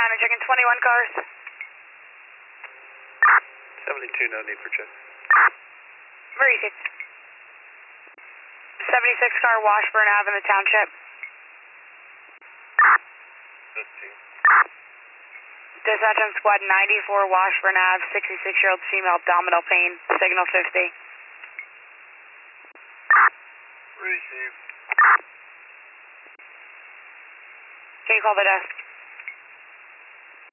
County, checking 21 cars. 72, no need for check. Maurice. 76 car, Washburn Ave in the township. 15. Dispatch on squad 94 Washburn Ave, 66-year-old female, abdominal pain, signal 50. Receive. Can you call the desk?